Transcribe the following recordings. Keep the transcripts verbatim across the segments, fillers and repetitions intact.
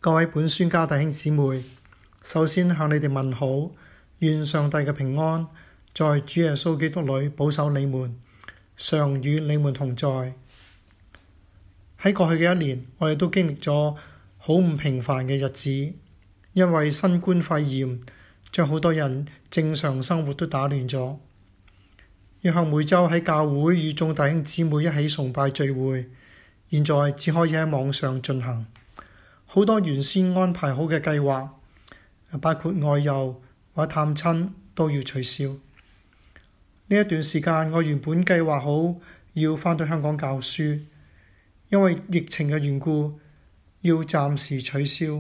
各位本宣家弟兄姊妹，首先向你哋問好，願上帝嘅平安在主耶穌基督裏保守你們，常與你們同在。喺過去嘅一年，我哋都經歷咗好唔平凡嘅日子，因為新冠肺炎將好多人正常生活都打亂咗。以後每週喺教會與眾弟兄姊妹一起崇拜聚會，現在只可以喺網上進行。好多原先安排好嘅計劃，包括外遊或探親，都要取消。呢一段時間，我原本計劃好要返到香港教書，因為疫情嘅緣故，要暫時取消。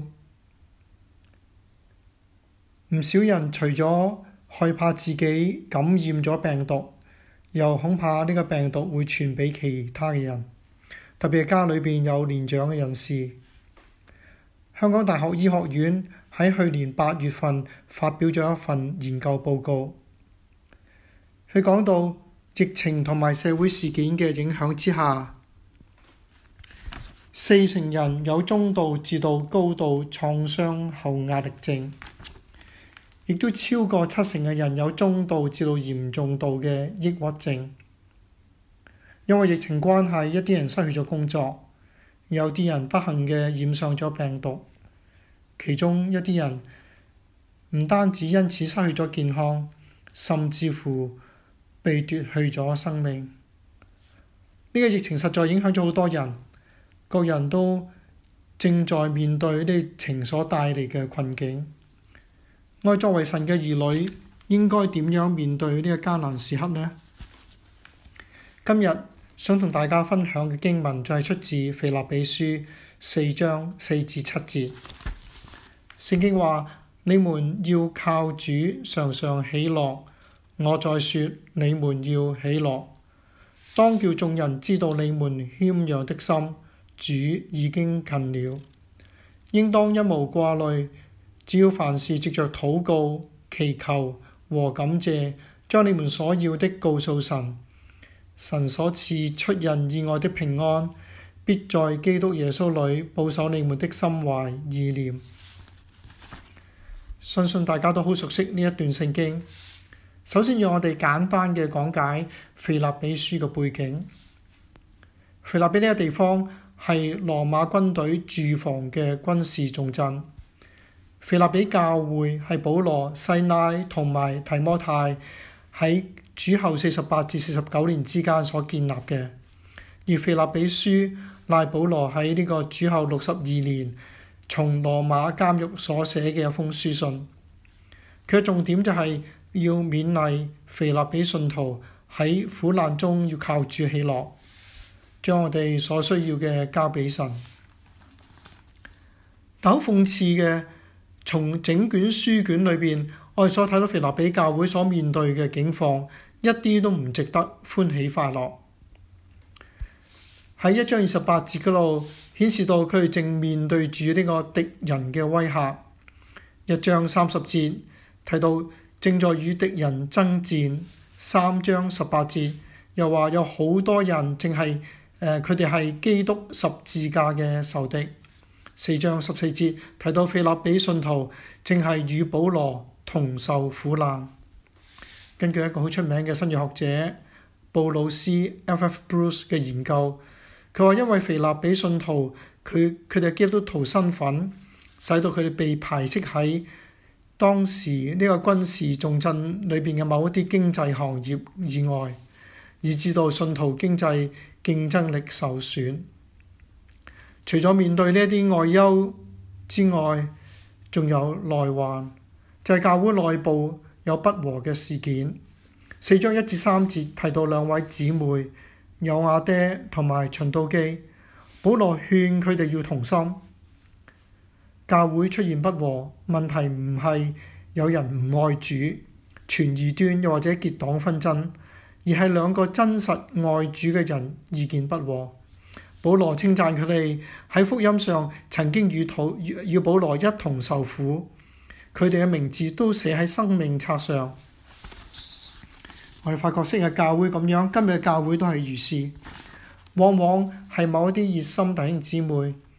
唔少人除咗害怕自己感染咗病毒，又恐怕呢個病毒會傳俾其他嘅人，特別係家裏邊有年長嘅人士。香港大學醫學院喺去年八月份發表咗一份研究報告，佢講到疫情同埋社會事件嘅影響之下，四成人有中度至到高度創傷後壓力症，亦都超過七成嘅人有中度至到嚴重度嘅抑鬱症。因為疫情關係，一啲人失去咗工作。有啲人不幸嘅染上咗病毒，其中一啲人唔單止因此失去咗健康，甚至乎被奪去咗生命。呢個疫情實在影響咗好多人，各人都正在面對呢疫情所帶嚟嘅困境。我哋作為神嘅兒女，應該點樣面對呢個艱難時刻呢？今日想同大家分享嘅經文就係出自腓立比書四章四至七節。聖經話：你們要靠主常常喜樂。我再說，你們要喜樂。當叫眾人知道你們謙讓的心，主已經近了。應當一無掛慮，只要凡事藉着禱告、祈求和感謝，將你們所要的告訴神。神所賜出人意外的平安，必在基督耶穌裏保守你們的心懷意念。相信大家都好熟悉呢一段聖經。首先讓我哋簡單嘅講解腓立比書嘅背景。腓立比呢個地方係羅馬軍隊駐防嘅軍事重鎮。腓立比教會係保羅、西拉同埋提摩太喺主後四十八至四十九年之間所建立嘅，而腓立比書乃保羅喺呢個主後六十二年從羅馬監獄所寫嘅一封書信。佢嘅重點就係要勉勵腓立比信徒喺苦難中要靠主喜樂，將我哋所需要嘅交俾神。但好諷刺嘅，從整卷書卷裏邊，我哋所睇到腓立比教會所面對嘅境況，一啲都唔值得歡喜快樂。喺一章二十八節嗰度顯示到佢哋正面對住呢個敵人嘅威嚇。一章三十節提到正在與敵人爭戰。三章十八節又話有好多人正係誒佢哋係基督十字架嘅仇敵。四章十四節提到腓立比信徒正係與保羅同受苦難。根據一個好出名嘅新約學者布魯斯 F F Bruce 嘅研究，佢話因為腓立比信徒佢佢哋基督徒身份，使到佢哋被排斥喺當時呢個軍事重鎮裏邊嘅某一啲經濟行業以外，以致到信徒經濟競爭力受損。除咗面對呢一啲外憂之外，仲有內患，就係教會內部有不和嘅事件。四章一至三節提到兩位姊妹友亞爹同埋循道基，保羅勸佢哋要同心。教會出現不和，問題唔係有人唔愛主、傳異端又或者結黨紛爭，而係兩個真實愛主嘅人意見不和。保羅稱讚佢哋喺福音上曾經與土與保羅一同受苦，佢哋嘅名字都寫喺生命冊上。我哋發覺昔日教會咁樣，今日嘅教會都係如是。往往係某一啲熱心弟兄姊妹，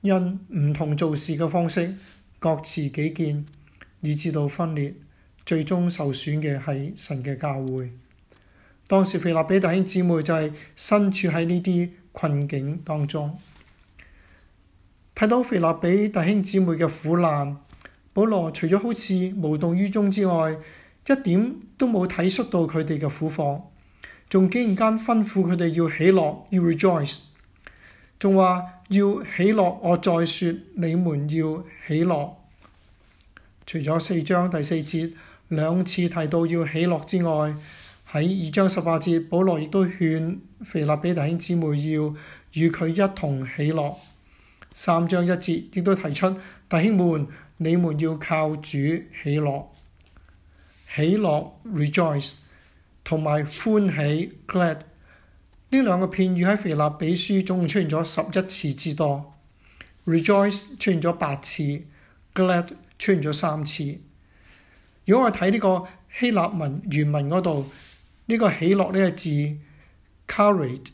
因唔同做事嘅方式，各持己見，以致到分裂，最終受損嘅係神嘅教會。當時腓立比弟兄姊妹就係身處喺呢啲困境當中，睇到腓立比弟兄姊妹嘅苦難，保羅除咗好似無動於衷之外，一點都冇體恤到佢哋嘅苦況，仲竟然間吩咐佢哋要喜樂，要 rejoice， 仲話要喜樂，我再說你們要喜樂。除咗四章第四節兩次提到要喜樂之外，喺二章十八節，保羅亦都勸腓立比弟兄姊妹要與佢一同喜樂。三章一節亦都提出，弟兄們，你們要靠主喜樂。喜樂 rejoice 同埋歡喜 glad 呢兩個片語喺腓立比書總共出現咗十一次之多。rejoice 出現咗八次， glad 出現咗三次。如果我睇呢個希臘文原文嗰度，呢、這個喜樂呢個字 charis，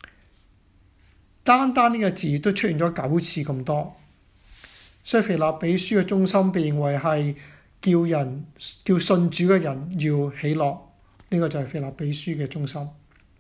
單單呢個字都出現咗九次咁多，所以腓立比書嘅中心被認為係叫人叫信主嘅人要喜樂，呢、這個就係腓立比書嘅中心。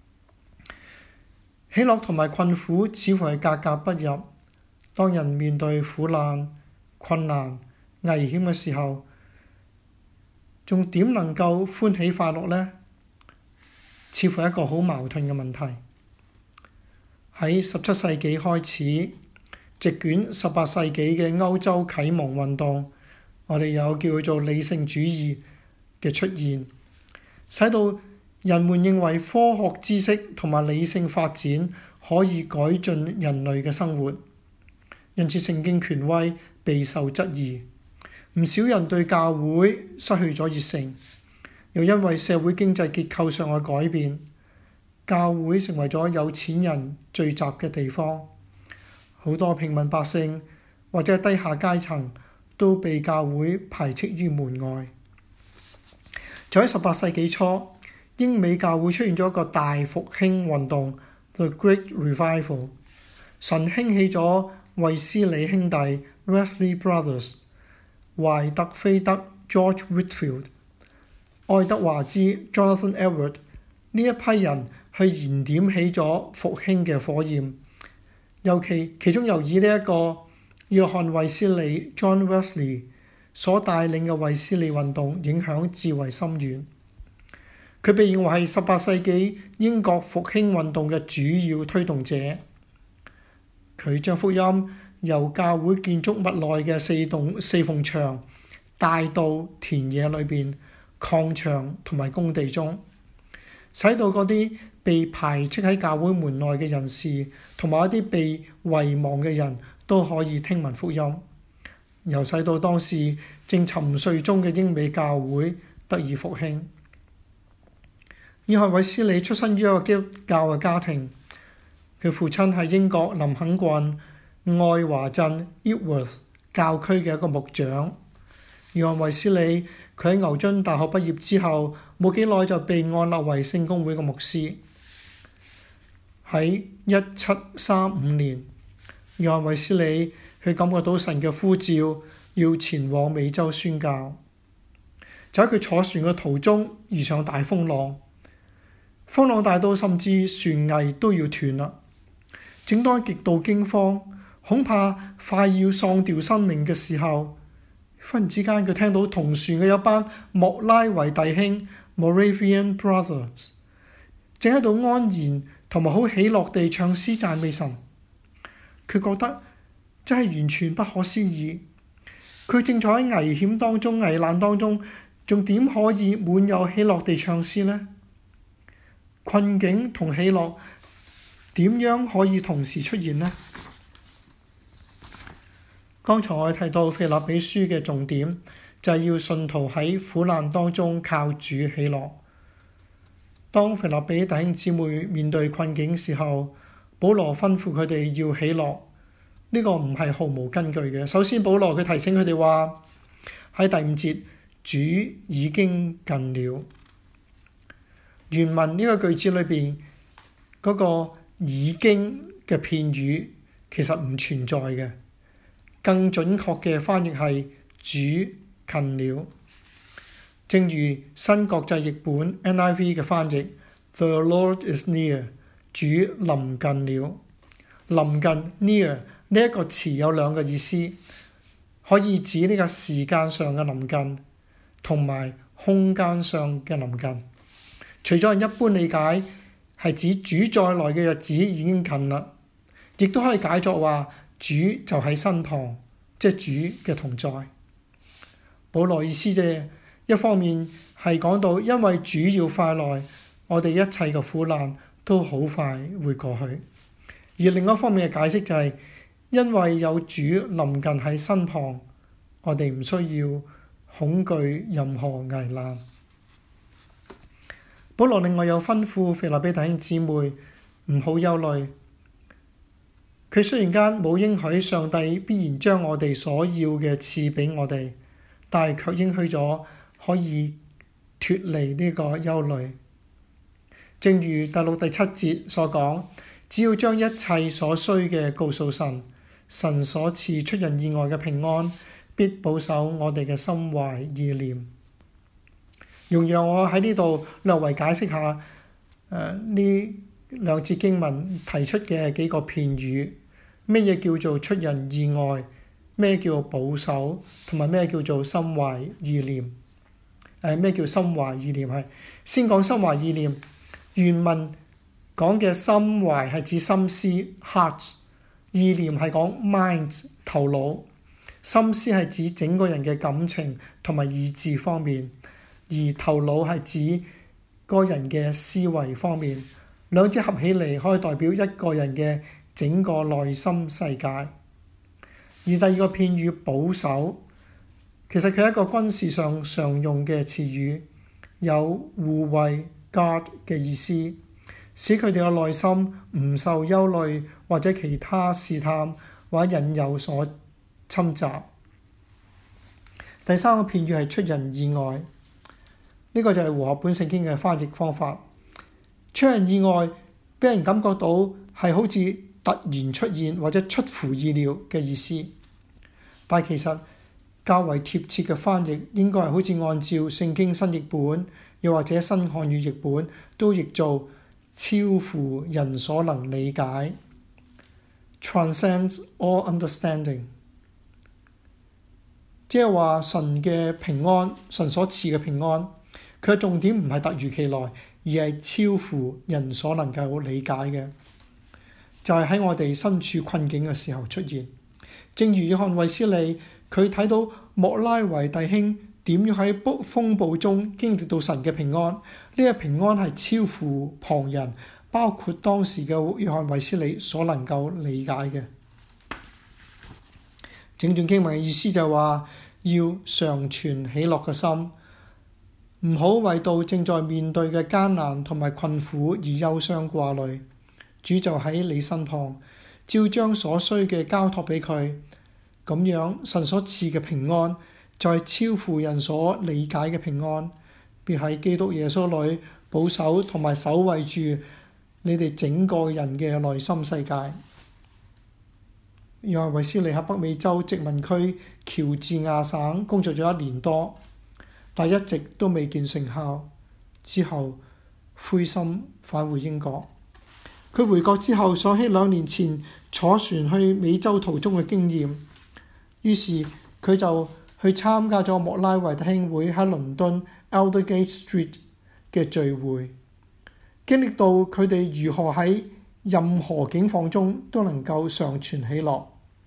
喜樂同埋困苦似乎係格格不入。當人面對苦難、困難、危險嘅時候，仲點能夠歡喜快樂呢？似乎係一個好矛盾嘅問題。喺十七世紀開始，席捲十八世紀嘅歐洲啟蒙運動，我哋有叫佢做理性主義嘅出現，使到人們認為科學知識同埋理性發展可以改進人類嘅生活，因此聖經權威備受質疑。唔少人對教會失去咗熱誠，又因為社會經濟結構上嘅改變，教會成為咗有錢人聚集嘅地方，好多平民百姓或者低下階層都被教會排斥於門外。就喺十八世紀初，英美教會出現咗一個大復興運動 The Great Revival， 神興起咗衛斯理兄弟 Wesley Brothers、懷特菲德 George Whitefield、愛德華茲 Jonathan Edward 呢一批人去燃點起咗復興嘅火焰，尤其其中又以呢一個約翰衛斯理 John Wesley 所帶領嘅衛斯理運動影響至為深遠。佢被認為係十八世紀英國復興運動嘅主要推動者。佢將福音由教會建築物內嘅四棟四縫牆帶到田野裏邊、礦場同埋工地中，使到嗰啲被排斥喺教會門內嘅人士同埋一啲被遺忘嘅人都可以聽聞福音，又使到當時正沉睡中嘅英美教會得以復興。約翰衛斯理出身於一個基督教嘅家庭，佢父親係英國林肯郡愛華鎮 Epworth 教區嘅一個牧長。約翰衛斯理佢喺牛津大學畢業之後冇幾耐就被按立為聖公會嘅牧師。喺一七三五年，約翰衛斯理佢感覺到神嘅呼召，要前往美洲宣教。就喺佢坐船嘅途中遇上大風浪，風浪大到甚至船桅都要斷啦。正當極度驚慌，恐怕快要喪掉生命嘅時候，忽然之間佢聽到同船嘅一班莫拉維弟兄 Moravian Brothers 正喺度安然同埋好喜樂地唱詩讚美神。佢覺得真係完全不可思議。佢正在喺危險當中、危難當中，仲點可以滿有喜樂地唱詩呢？困境同喜樂點樣可以同時出現呢？剛才我哋提到腓立比書嘅重點就係要信徒喺苦難當中靠主喜樂。當腓立比弟兄姊妹面對困境時候，保羅吩咐佢哋要喜樂，呢個唔係毫無根據嘅。首先，保羅佢提醒佢哋話喺第五節，主已經近了。原文呢個句子裏邊嗰個已經嘅片語其實唔存在嘅， 更準確嘅翻譯係主近了。正如新國際譯本 N I V 嘅翻譯 The Lord is near， 主臨近了。臨近 near 呢一個詞有兩個意思，可以指呢個時間上嘅臨近同埋空間上嘅臨近。除咗人一般理解係指主再來嘅日子已經近啦，亦都可以解作話主就喺身旁，即係主嘅同在。保羅意思就係一方面係講到因為主要快來，我哋一切嘅苦難都好快會過去；而另一方面嘅解釋就係因為有主臨近喺身旁，我哋唔需要恐懼任何危難。保羅另外有吩咐腓立比弟兄姊妹唔好憂慮。佢雖然間冇應許上帝必然將我哋所要嘅賜俾我哋，但係卻應許咗可以脫離呢個憂慮。正如第六、第七節所講，只要將一切所需嘅告訴神，神所賜出人意外嘅平安，必保守我哋嘅心懷意念。容讓我喺呢度略為解釋下誒呢、呃、兩節經文提出嘅幾個片語，咩嘢叫做出人意外，咩叫保守，同埋咩叫做心懷意念。誒咩叫心懷意念？係先講心懷意念。原文講嘅心懷係指心思 heart， 意念係講 mind 頭腦。心思係指整個人嘅感情同埋意志方面，而頭腦係指個人嘅思維方面。兩者合起嚟可以代表一個人嘅整個內心世界。而第二個片語保守，其實佢係一個軍事上常用嘅詞語，有護衛 guard 嘅意思，使佢哋嘅內心唔受憂慮或者其他試探或者引誘所侵襲。第三個片語係出人意外，呢、這個就係和合本聖經嘅翻譯方法。出人意外俾人感覺到係好似突然出現或者出乎意料嘅意思，但其實較為貼切嘅翻譯應該係好似按照聖經新譯本又或者新漢語譯本都譯做超乎人所能理解 ，transcends all understanding。即係話神嘅平安，神所賜嘅平安，佢嘅重點唔係突如其來，而係超乎人所能夠理解嘅，就係喺我哋身處困境嘅時候出現。正如約翰衛斯理，佢睇到莫拉維弟兄點樣喺風暴中經歷到神嘅平安，呢個平安係超乎旁人，包括當時嘅約翰衛斯理所能夠理解嘅。整段經文嘅意思就係話，要常存喜樂嘅心，唔好為到正在面對嘅艱難同埋困苦而憂傷掛慮。主就喺你身旁，照將所需嘅交託俾佢，咁樣神所賜嘅平安就係超乎人所理解嘅平安，必喺基督耶穌裏保守同埋守衛住你哋整個人嘅內心世界。約翰衛斯理喺北美洲殖民區喬治亞省工作咗一年多，但一直都未見成效，之後灰心返回英國。佢回國之後想起兩年前坐船去美洲途中嘅經驗，於是佢就去參加咗莫拉維弟兄會喺倫敦 Aldersgate Street 嘅聚會，經歷到佢哋如何喺任何境況中都能夠常存喜樂。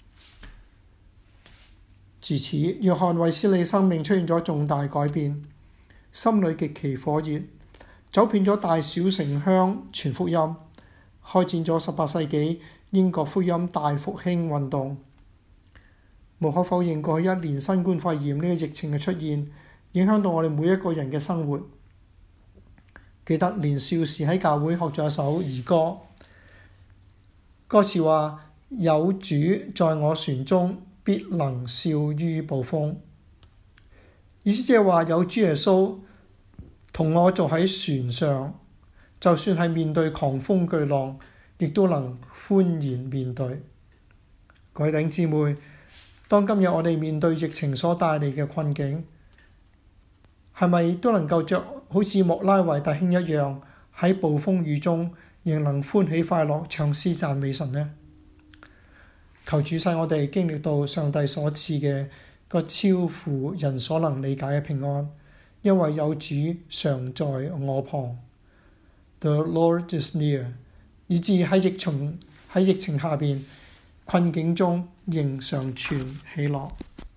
自此，約翰衛斯理生命出現咗重大改變，心裏極其火熱，走遍咗大小城鄉傳福音，開展咗十八世紀英國福音大復興運動。無可否認，過去一年新冠肺炎呢個疫情嘅出現，影響到我哋每一個人嘅生活。記得年少時喺教會學咗一首兒歌，歌詞話：有主在我船中，必能笑於暴風。意思即係話有主耶穌同我坐喺船上，就算係面對狂風巨浪，亦都能歡然面對。各位弟兄姊妹， 當今日我哋面對疫情所帶嚟嘅困境，係咪都能夠着好似莫拉維弟兄一樣，喺暴風雨中仍能歡喜快樂唱詩讚美神呢？求主使我哋經歷到上帝所賜嘅個超乎人所能理解嘅平安，因為有主常在我旁。The Lord is near， 以致喺疫情喺疫情下邊困境中仍常存喜樂。